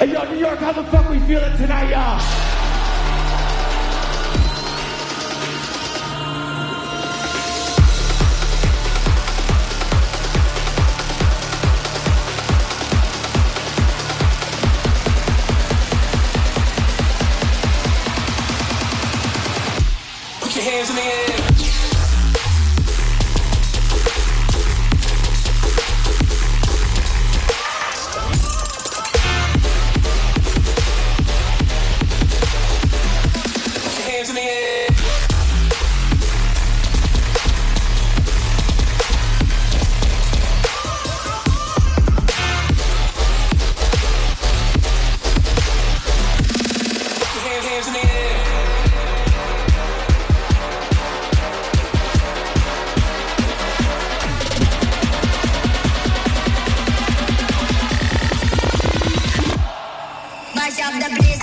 Yo, New York, how the fuck we feeling tonight, y'all? Put your hands in the air. Hands in the air. Hands in the air. Mash up the place.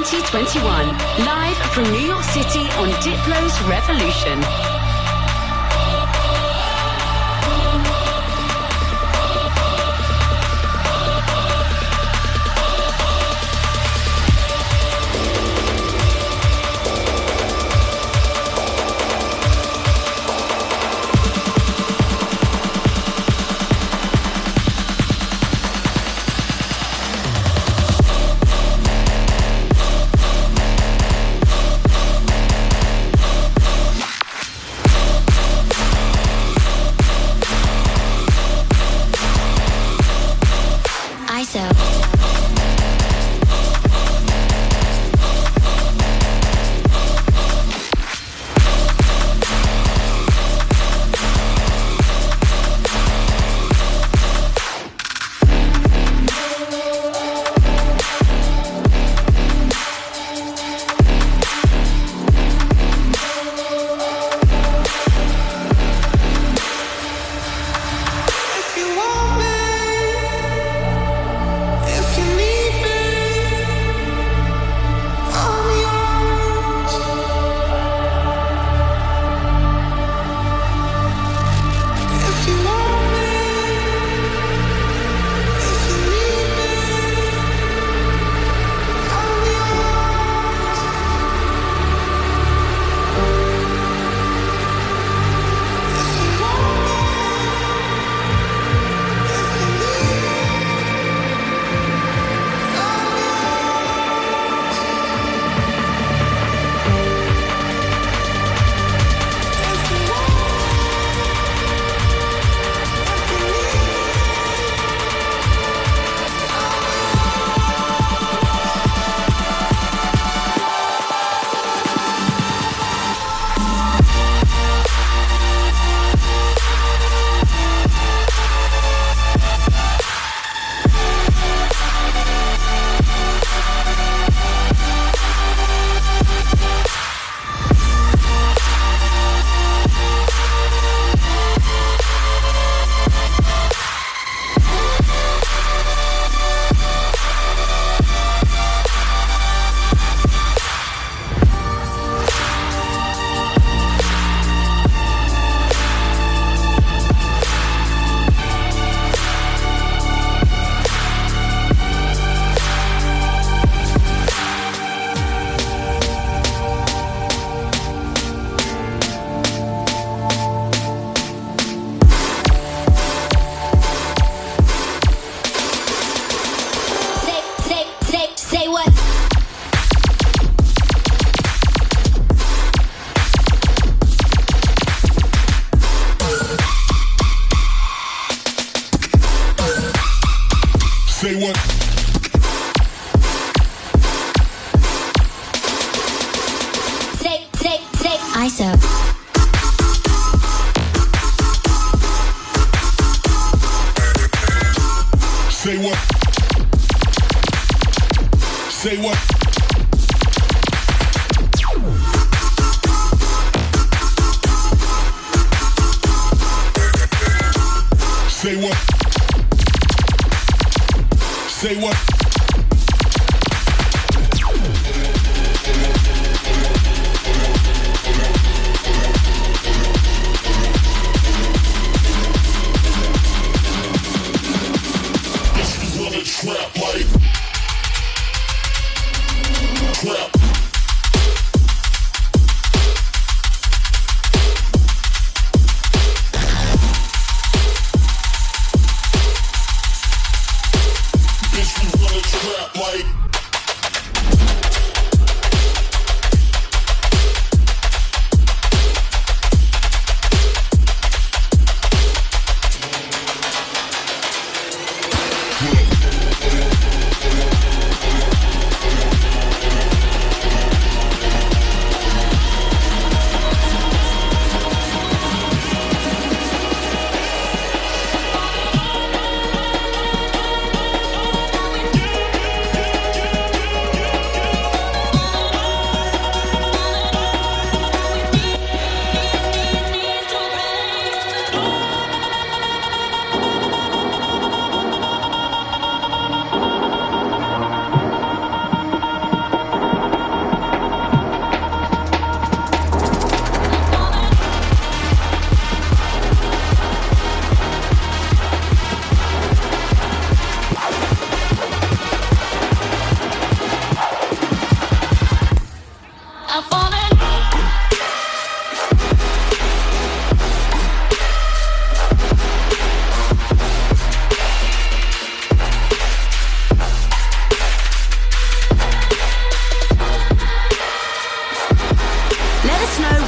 2021, live from New York City on Diplo's Revolution.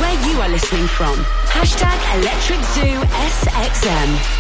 where you are listening from. Hashtag Electric Zoo SXM.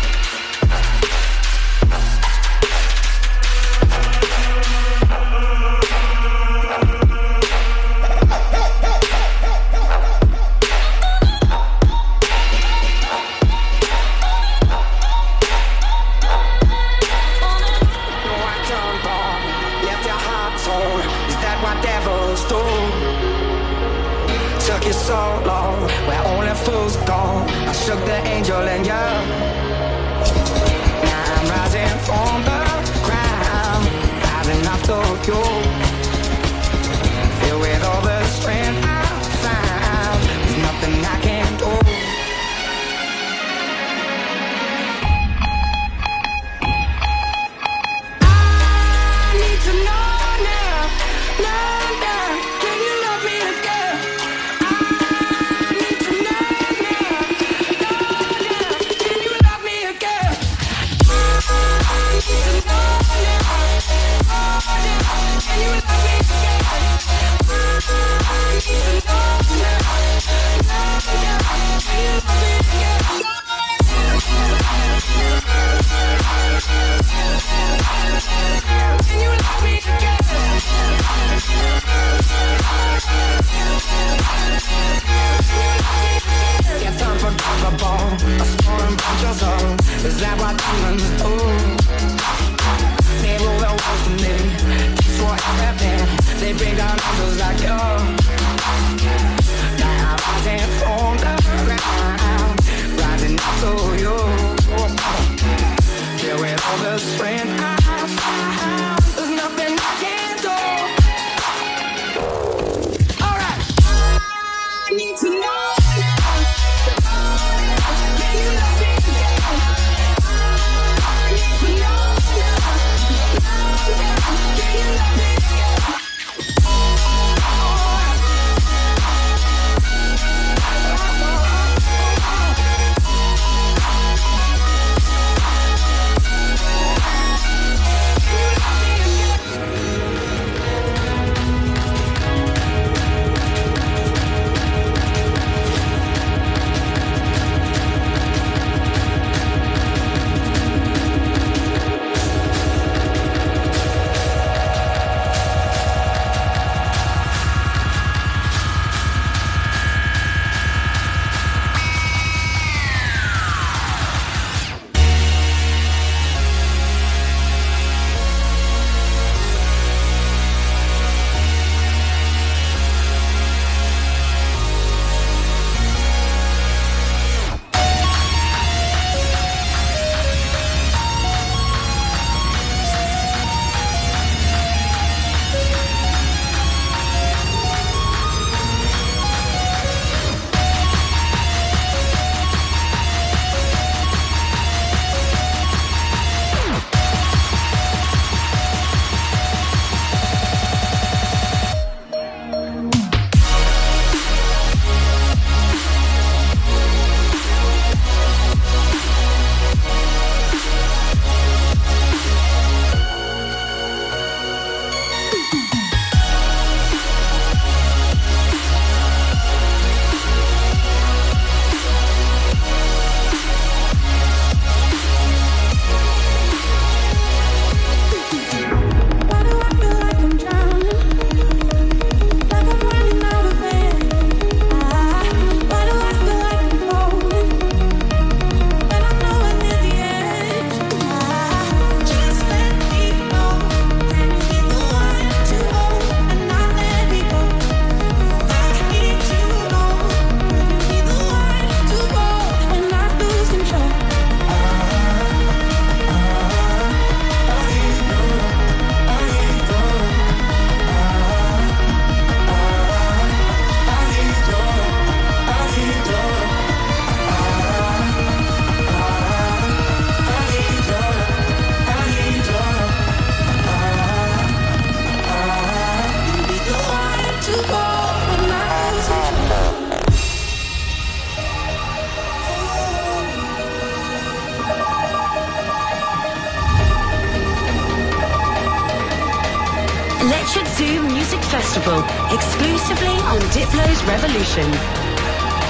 Electric Zoo Music Festival, exclusively on Diplo's Revolution.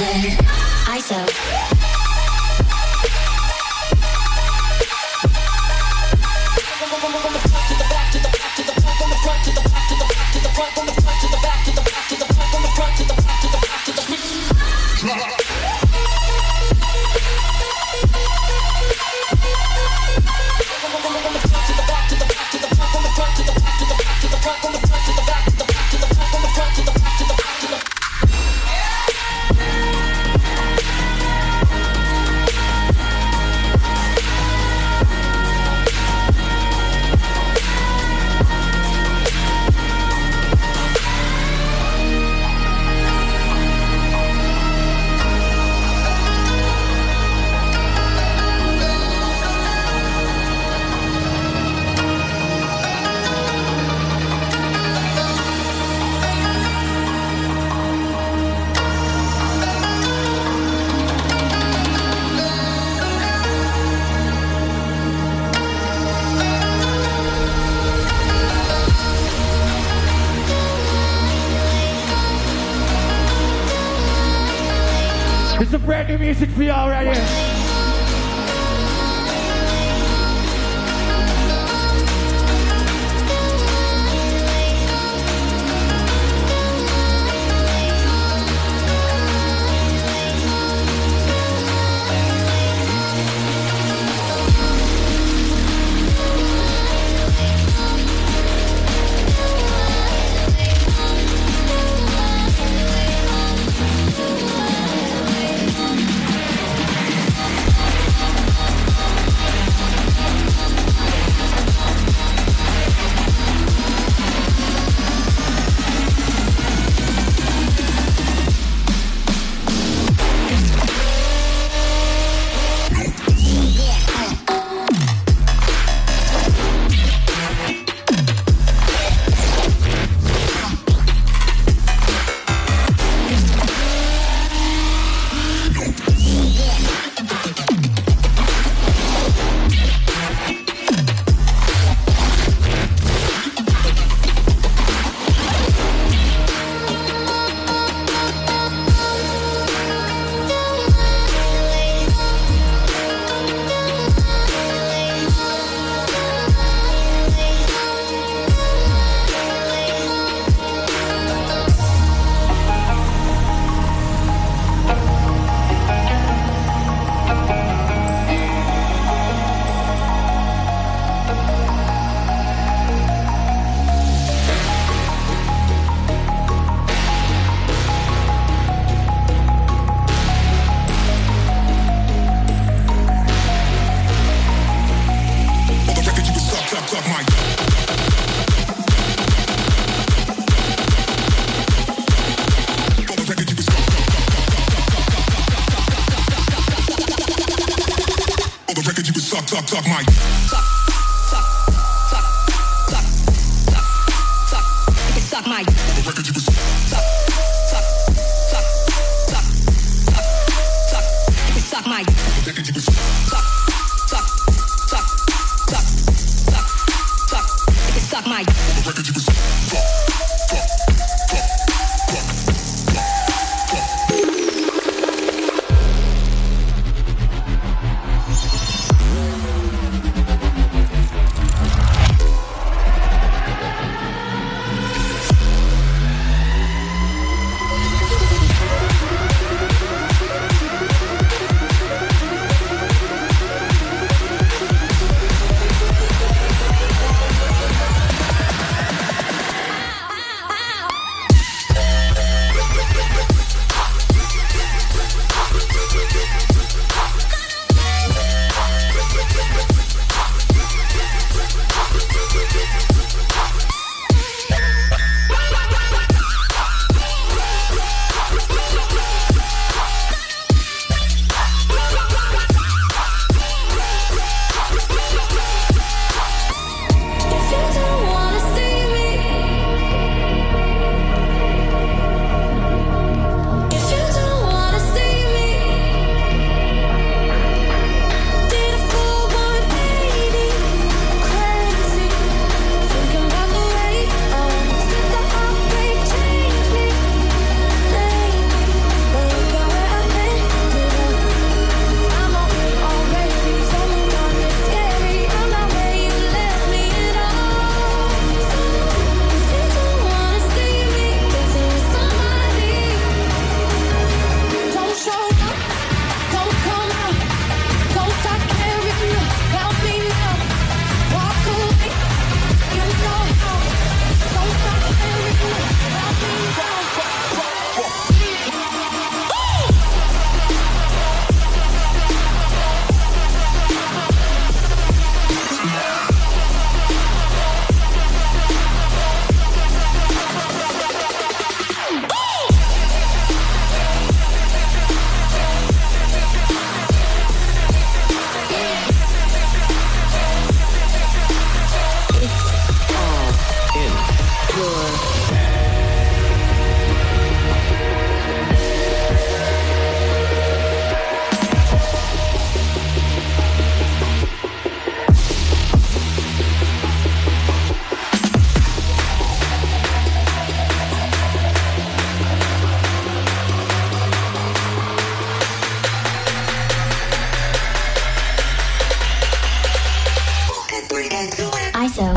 ISO. It's some brand new music for y'all right here. Suck my suck my record you suck my record you suck my record you ISO.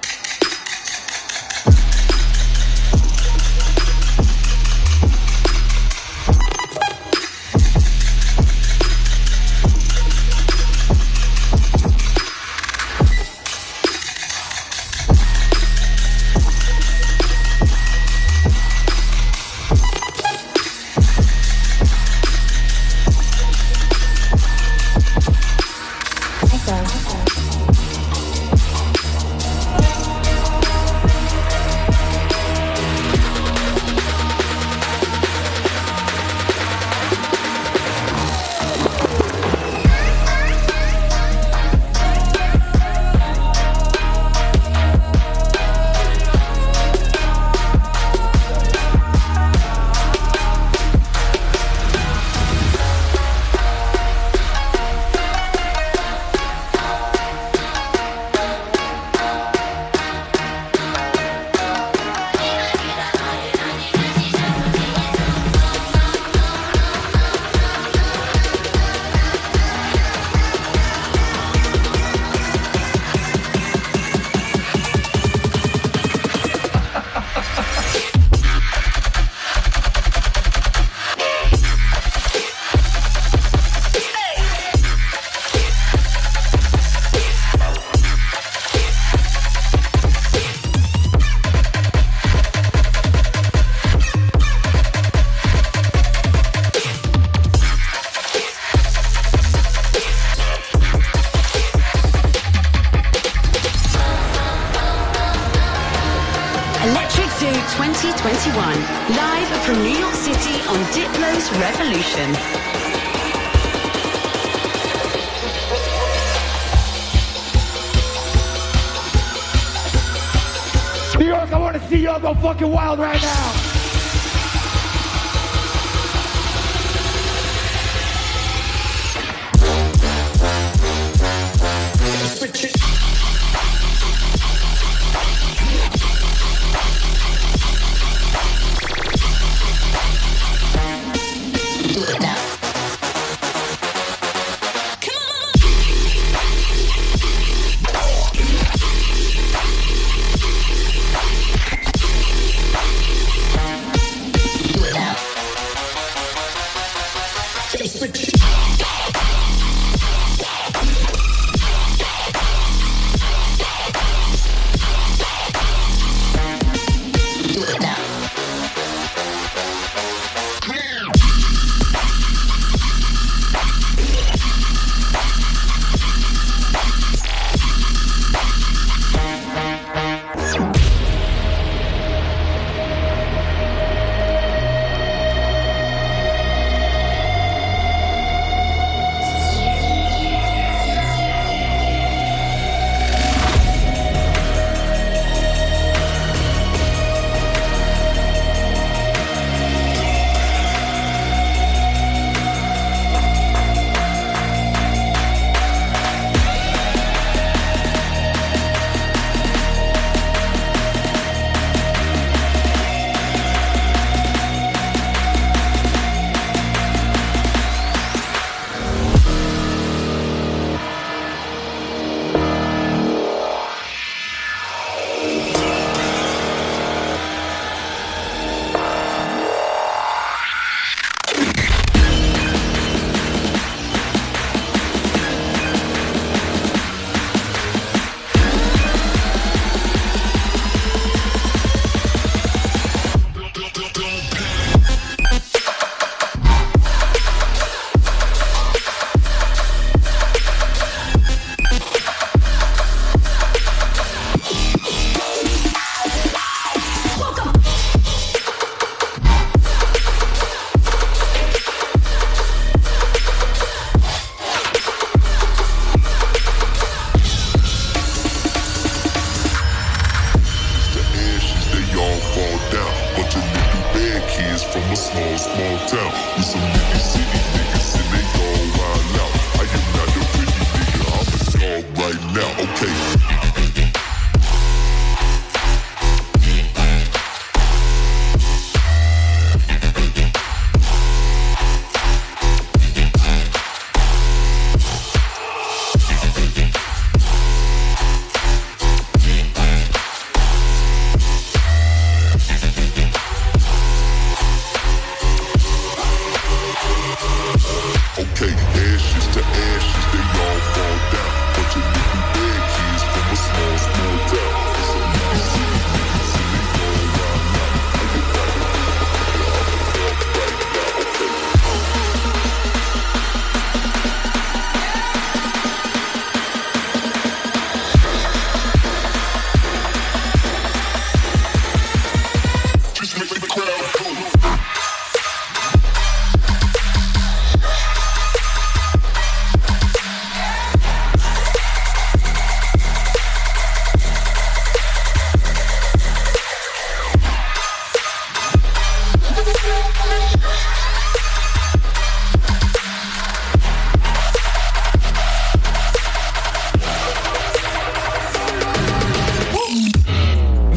Electric Zoo 2021, live from New York City on Diplo's Revolution. New York, I want to see y'all go fucking wild right now.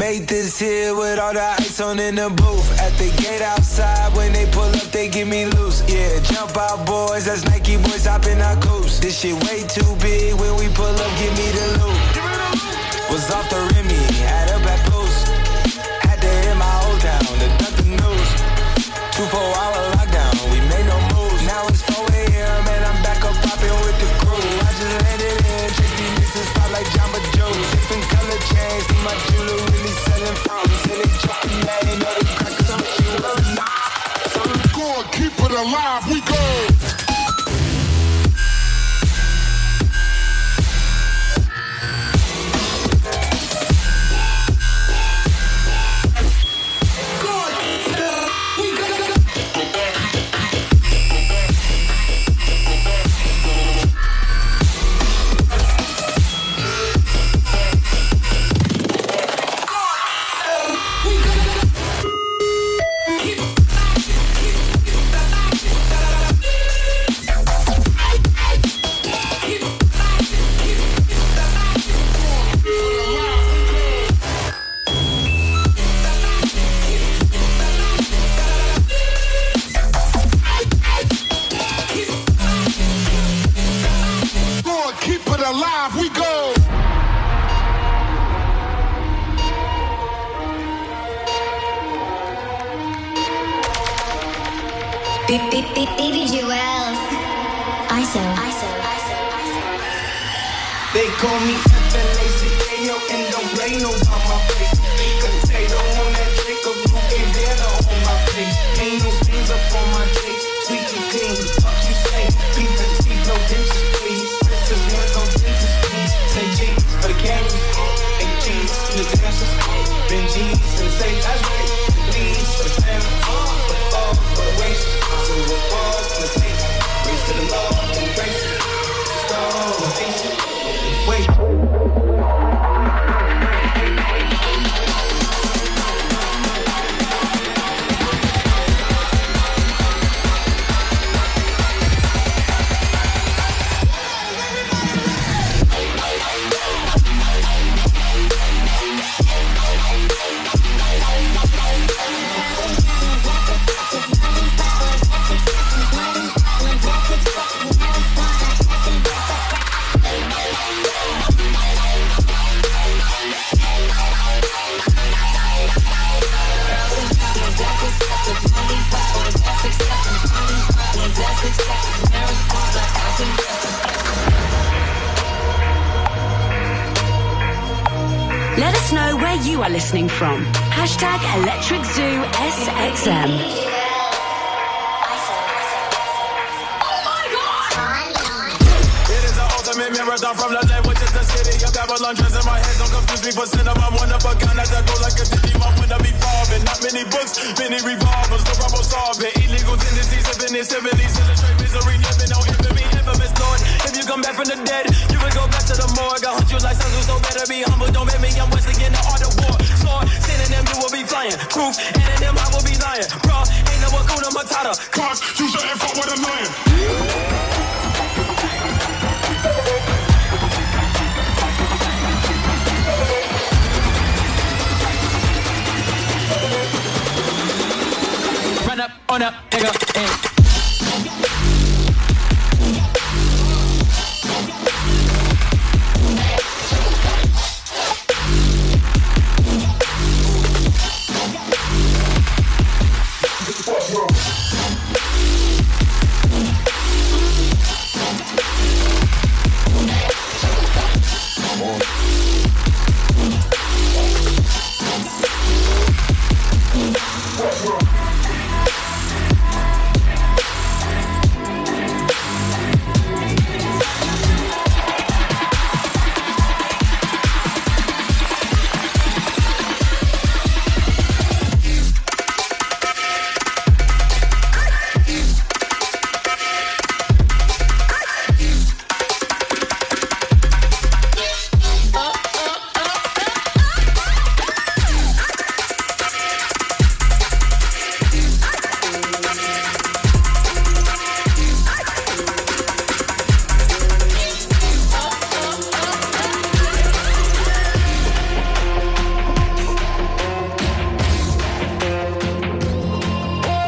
made this here with all the ice on in the booth. At the gate outside, when they pull up, they give me loose. Yeah, jump out, boys, that's Nike boys hopping our coast. This shit way too big, when we pull up, give me the loot. Was off the Remy, had up at Post. Had to hit my old town to duck the news. 2-4-hour lockdown, we made no moves. Now it's 4 a.m. and I'm back up popping with the crew. I just landed in, check these mixes pop like Jamba Joe's. Different color chains, see my jeweler really selling from. Say they chopping, man, they know they crackers, but you was not. Go on, keep it alive, we go. Baby Jewels. ISO. They call me F.L. Lazy Ayo and don't play no on my face. Big potato on that trick of looking better on my face. Ain't no stains up on my face. Sweet and clean, fuck you say. Beat the teeth, no dentist, please. Princess, no dentist, please. Say G's for the cameras. Big G's for the dancers. Ben G's for the safe, that's right. Please for the family. But all for the waste. So we're all for the safe. Race to the law, embrace it. Stall, face it. Wait. Let us know where you are listening from. Hashtag Electric Zoo SXM. Marathon from London, which is the city of Babylon. Dress in my head, don't confuse me for cinema. I'm one of a kind, I go like a city. My window be farming. Not many books, many revolvers. No problem solving. Illegal tendencies, living in 70s. Illustrate misery, living on infamy. Infamous Lord, if you come back from the dead, you will go back to the morgue. I hunt you like sons, so better be humble. Don't make me, I'm Wesley in the art of war. Sword, sending them, you will be flying. Truth, and in them, I will be lying. Bro, ain't no Hakuna Matata. Cause you shouldn't fuck with a lion. Run up, on up, nigga, hey.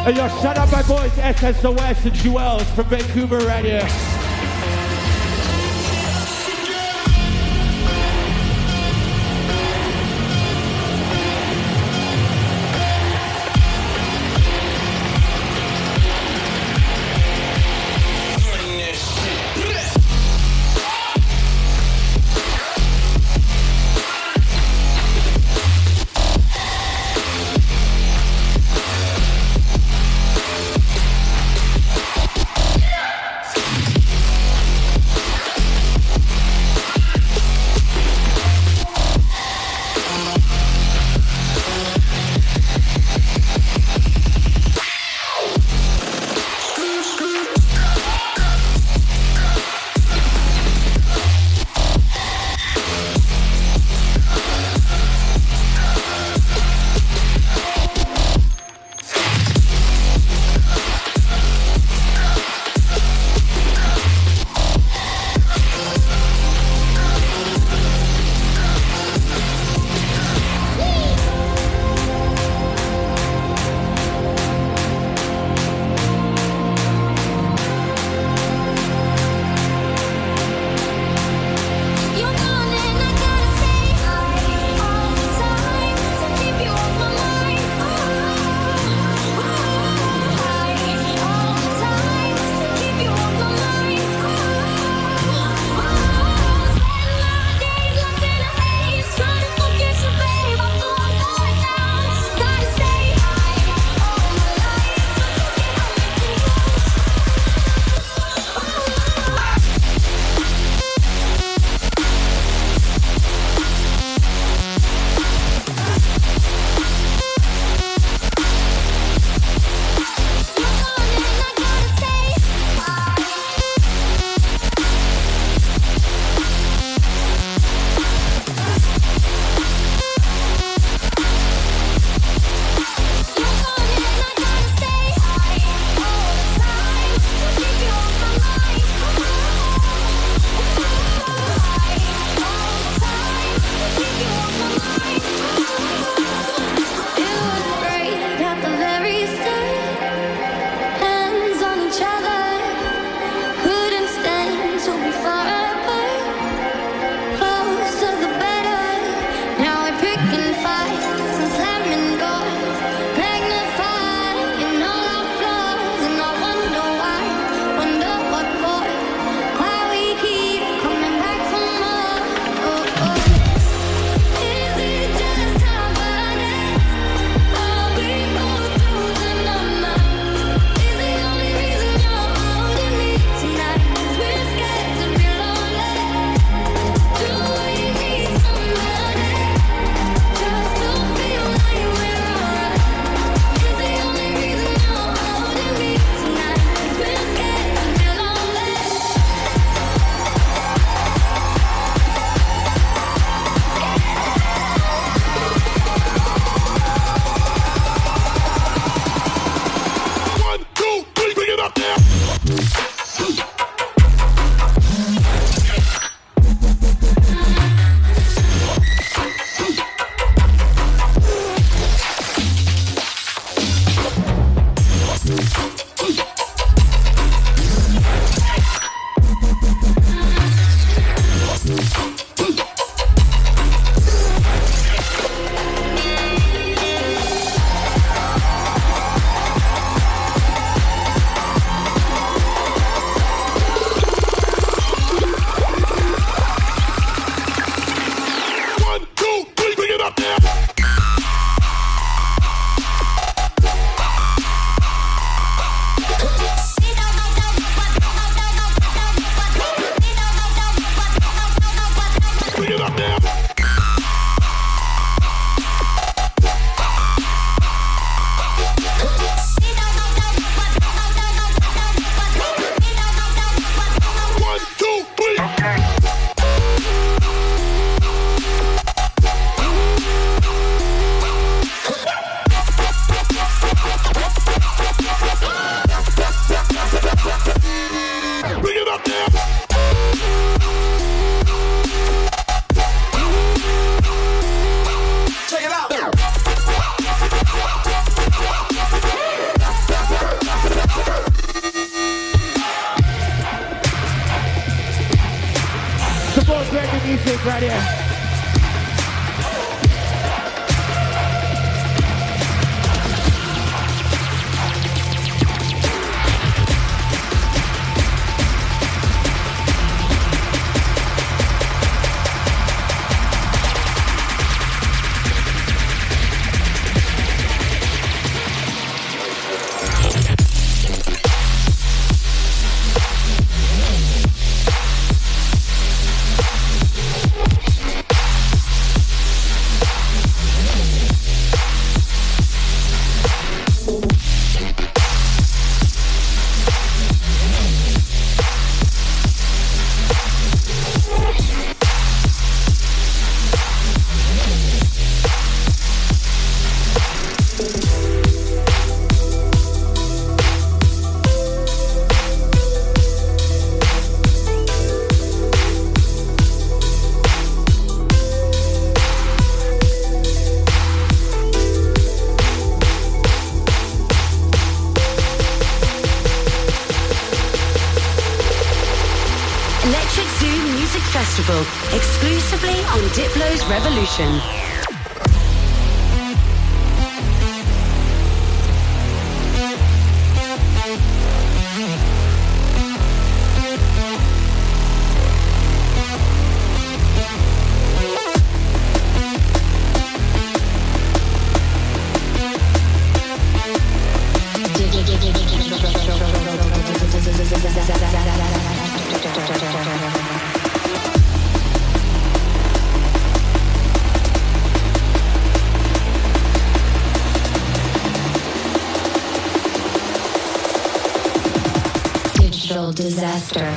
Hey, yo, shout out my boys SSOS and Jewels from Vancouver right here. my music right here. Exclusively on Diplo's Revolution. Disaster.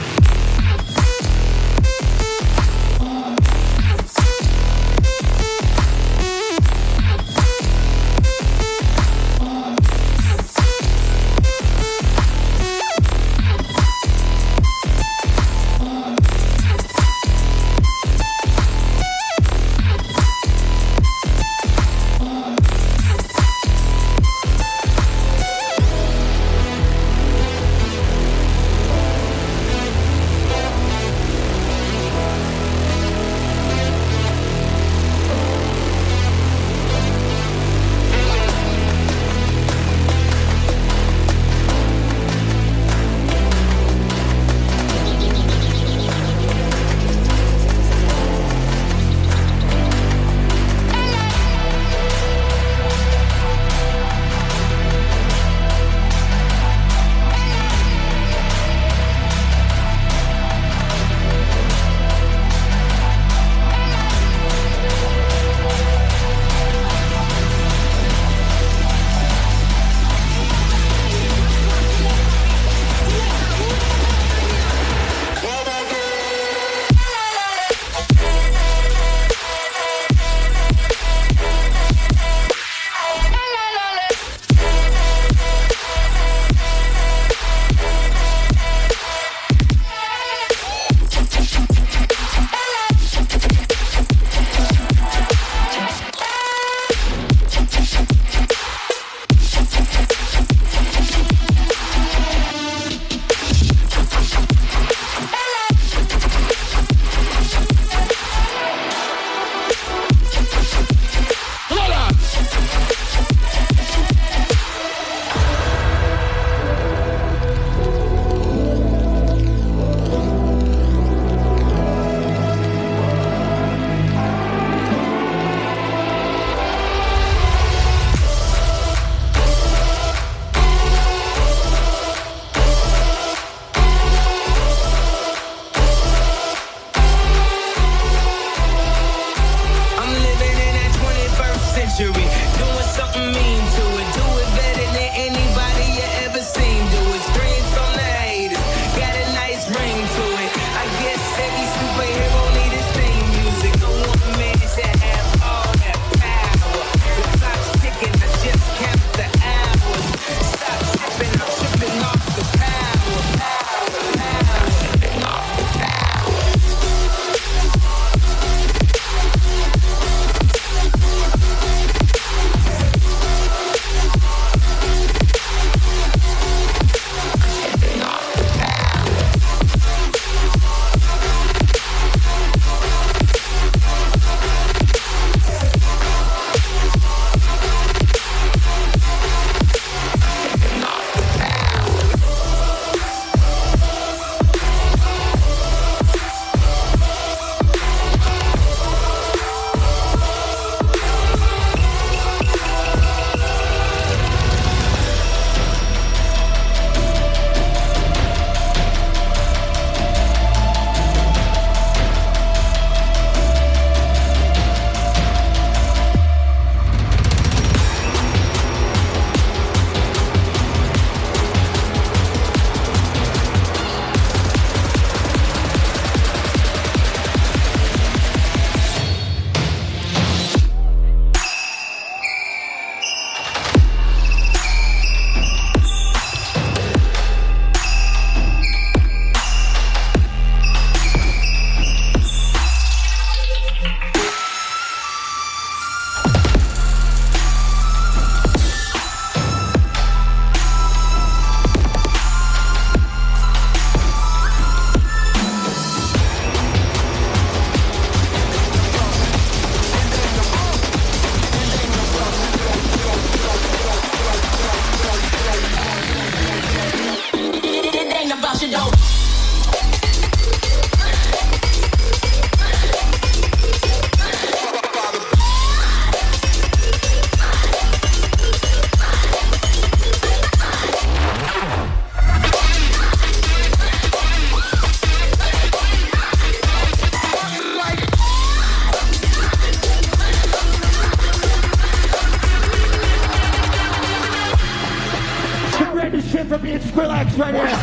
champion Skrillex right here.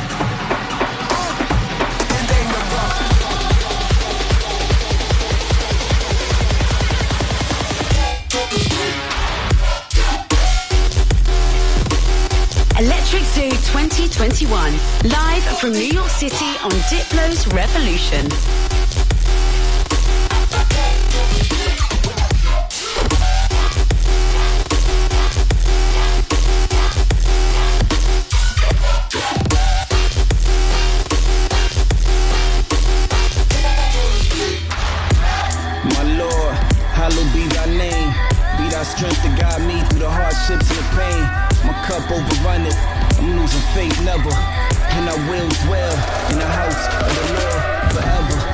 Electric Zoo 2021, live from New York City on Diplo's Revolution. My Lord, hallowed be thy name. Be thy strength to guide me through the hardships and the pain. My cup overrunneth, I'm losing faith never. And I will dwell in the house of the Lord forever.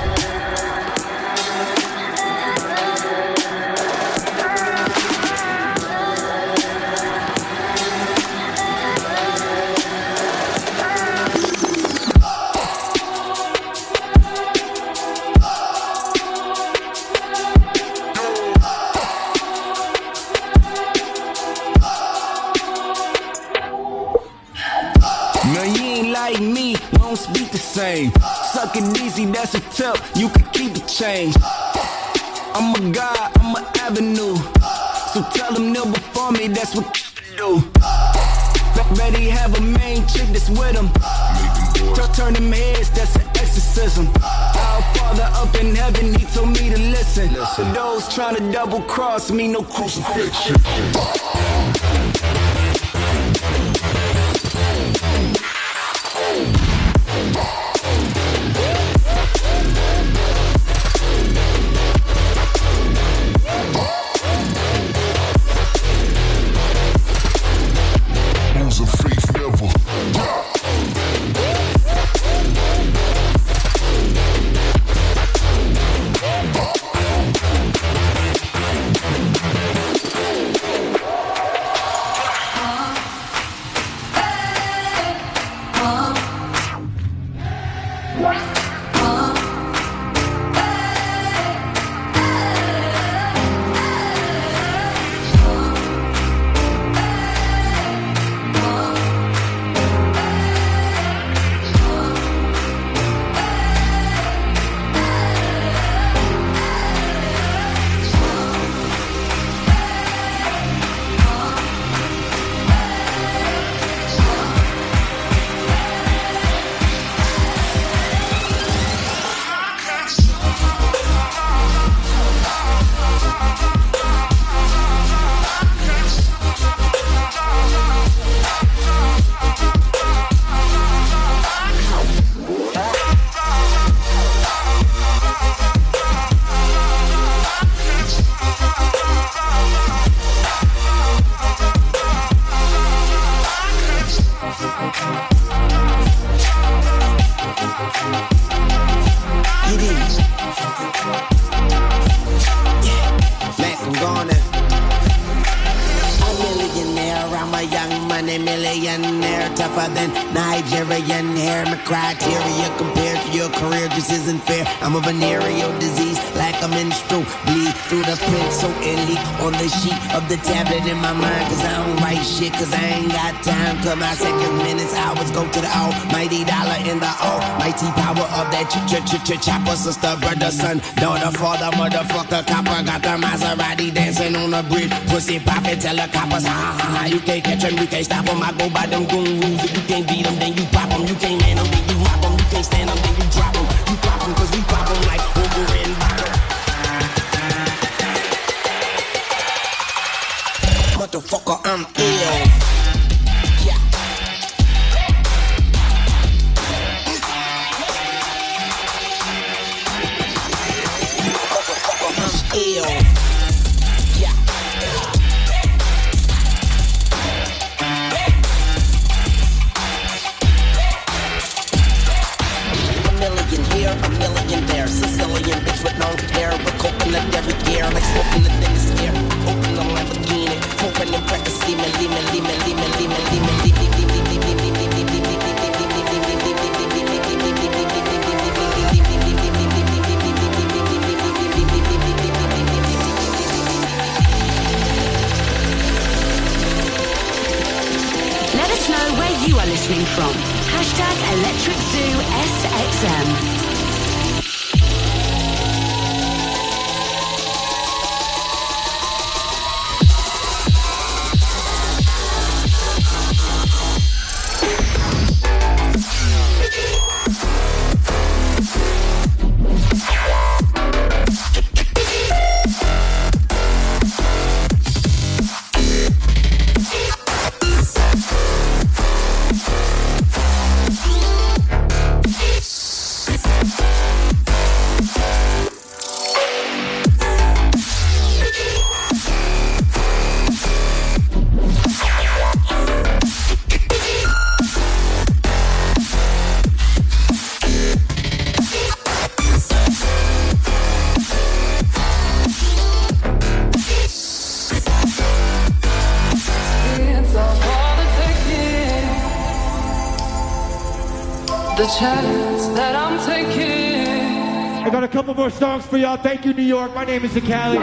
Like me, won't speak the same. Sucking easy, that's a tip. You can keep the change. I'm a god, I'm an avenue. So tell them kneel before me, that's what they do. Ready have a main chick that's with them. Turn them heads, that's an exorcism. Our Father up in heaven, he told me to listen. For those trying to double cross me, no crucifixion. Millionaire, tougher than Nigerian hair. My criteria compared to your career just isn't fair. I'm a venereal disease, like a menstrual bleed through the pencil and leak on the sheet of the tablet in my mind. Cause I don't write shit, cause I ain't got time. Cause my seconds, minutes, hours go to the almighty dollar in the almighty power of that chopper. Sister, brother, son, daughter, father, motherfucker, copper. Got the Maserati dancing on the bridge. Pussy poppin', tell the coppers, ha ha ha. You can't catch them, you can't stop them. I go by them goon rules. If you can't beat them, then you pop them. You can't man them, then you mop them. You can't stand them, then you drop them. You pop them, cause we pop them like over and bottom. Motherfucker, I'm ill. Yeah. Motherfucker, I'm ill. A million there, Sicilian bitch with long hair, with coconut every year, like smoking the thinnest air. Open the Lamborghini, hoping and practice semen, Let us know where you are listening listening from. #Electric Zoo SXM. The chance that I'm taking. I got a couple more songs for y'all. Thank you, New York. My name is Cali.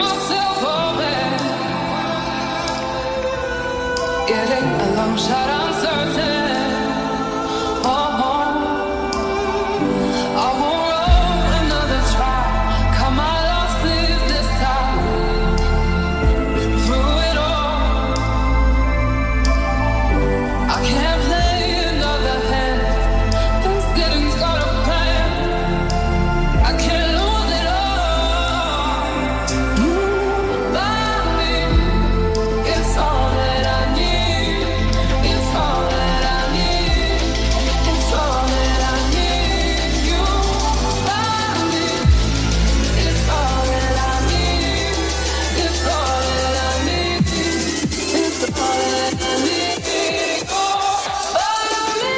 Getting a long shot, I'm certain. I won't roll another try. Cut my losses this time. Been through it all. I can't play another hand. Thanksgiving's got a plan. I can't lose it all. By me, it's all that I need. It's all that I need. It's all that I need. You by me, it's all that I need. It's all that I need. It's all that I need. Oh, by me.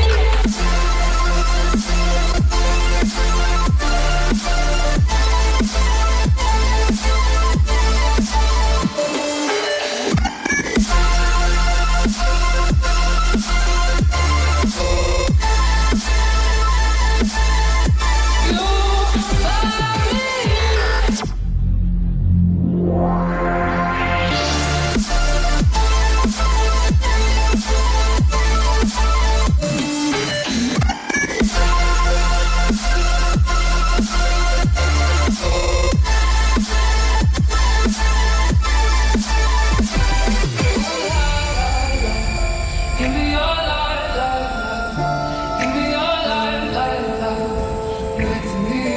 Give me your life, life, life. Give me your life, life, life. Give it to me.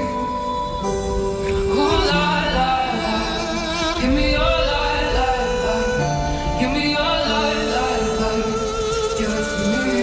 Ooh, life, life, life. Give me your life, life, life. Give me your life, life, life. Give it to me.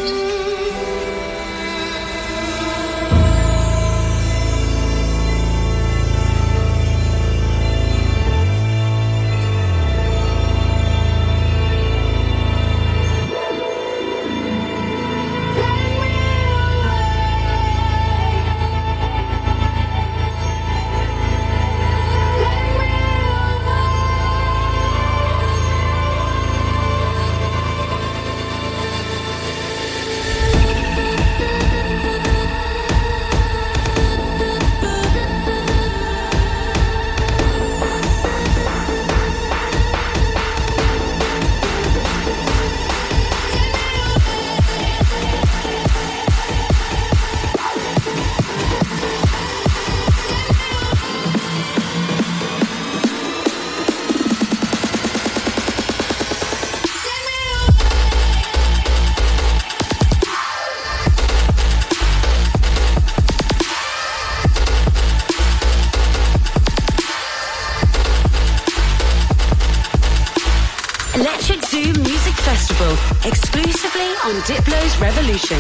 Electric Zoo Music Festival, exclusively on Diplo's Revolution.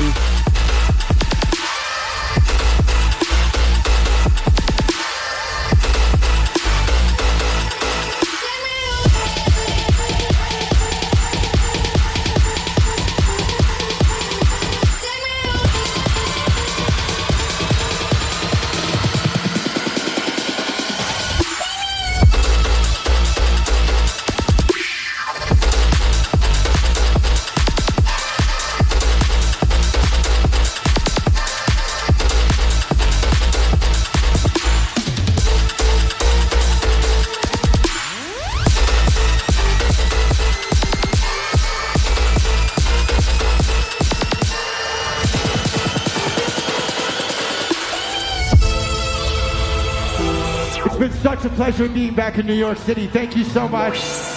been such a pleasure being back in New York City. Thank you so much.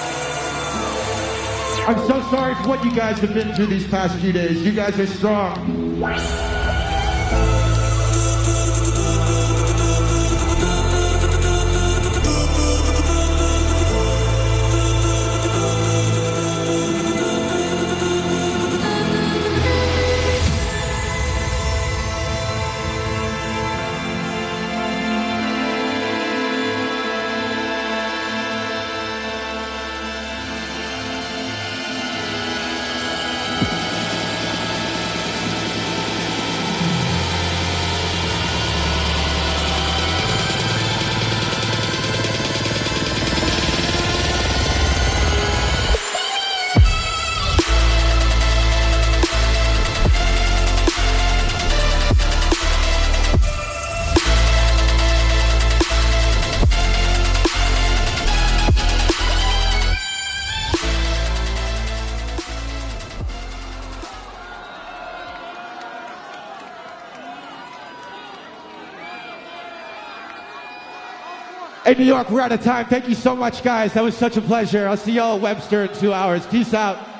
I'm so sorry for what you guys have been through these past few days. You guys are strong. Hey, New York, we're out of time. Thank you so much, guys. That was such a pleasure. I'll see y'all at Webster in 2 hours. Peace out.